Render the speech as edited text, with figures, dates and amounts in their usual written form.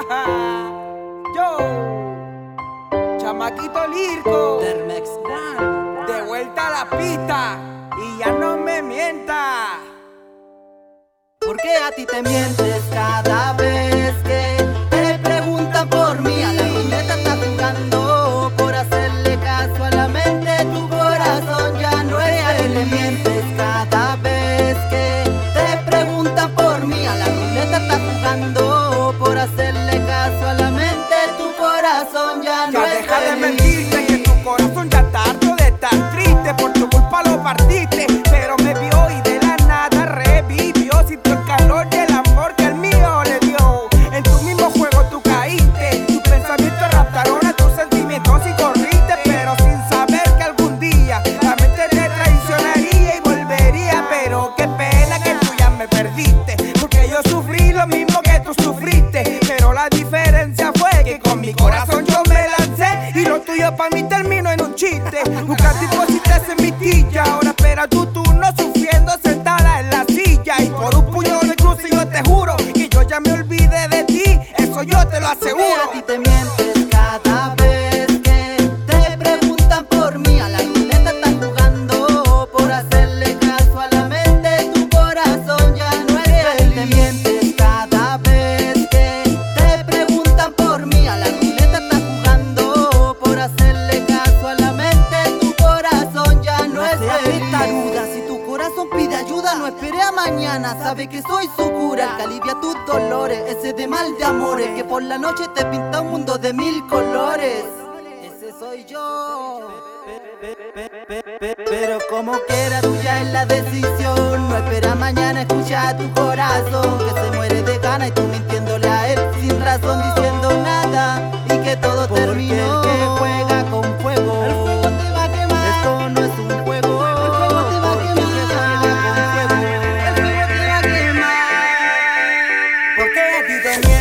Yo, chamaquito Lirco, Dermex Brand. de vuelta a la pista y ya no me mienta. ¿Por qué a ti te mientes cada vez que te preguntan por mí? A la ruleta estás jugando por hacerle caso a la mente. Tu corazón ya no es real. Le mientes cada vez que te preguntan por mí. A la ruleta estás jugando por hacerle caso a la mente. Tu corazón ya no Ya es deja de real. mentirte que tu corazón ya está harto de estar triste. Por tu culpa lo partiste, pero me vio y de la nada revivió. Sintió el calor del amor que el mío le dio. En tu mismo juego tú caíste, tus pensamientos raptaron a tus sentimientos y corriste, pero sin saber que algún día la mente te traicionaría y volvería. Pero qué pena que tú ya me perdiste, porque yo sufrí lo mismo que tú sufriste, pero la diferencia fue que con mi corazón yo me lancé y lo tuyo para mí terminó en un chiste. Nunca te pusiste en mi tilla, ahora espera tu turno sufriendo sentada en la silla. Y por un puño de cruz yo te juro que yo ya me olvidé de ti, eso yo te lo aseguro. A ti te mientes cada vez que te preguntan por mí. A la ruleta estás jugando por hacerle caso a la mente. Tu corazón ya no es real. Te mientes cada vez que te preguntan por mí. A la ruleta estás jugando por hacerle caso a la mente. Tu corazón ya no es real. Testaruda, si tu corazón pide ayuda, no espere a mañana. Sabe que soy su cura, el que alivia tus dolores. Ese de mal de amores que por la noche te pinta un mundo de mil colores. Ese soy yo. Pero como quiera tuya es la decisión. No espera mañana, escucha a tu corazón que se muere de gana y tú mintiéndole a él sin razón, diciendo nada y que todo terminó. Porque el que juega con fuego, el fuego te va a quemar. Esto no es un juego, el fuego te va a quemar. Porque el que juega con fuego, el fuego te va a quemar. ¿Por qué a ti te mientes?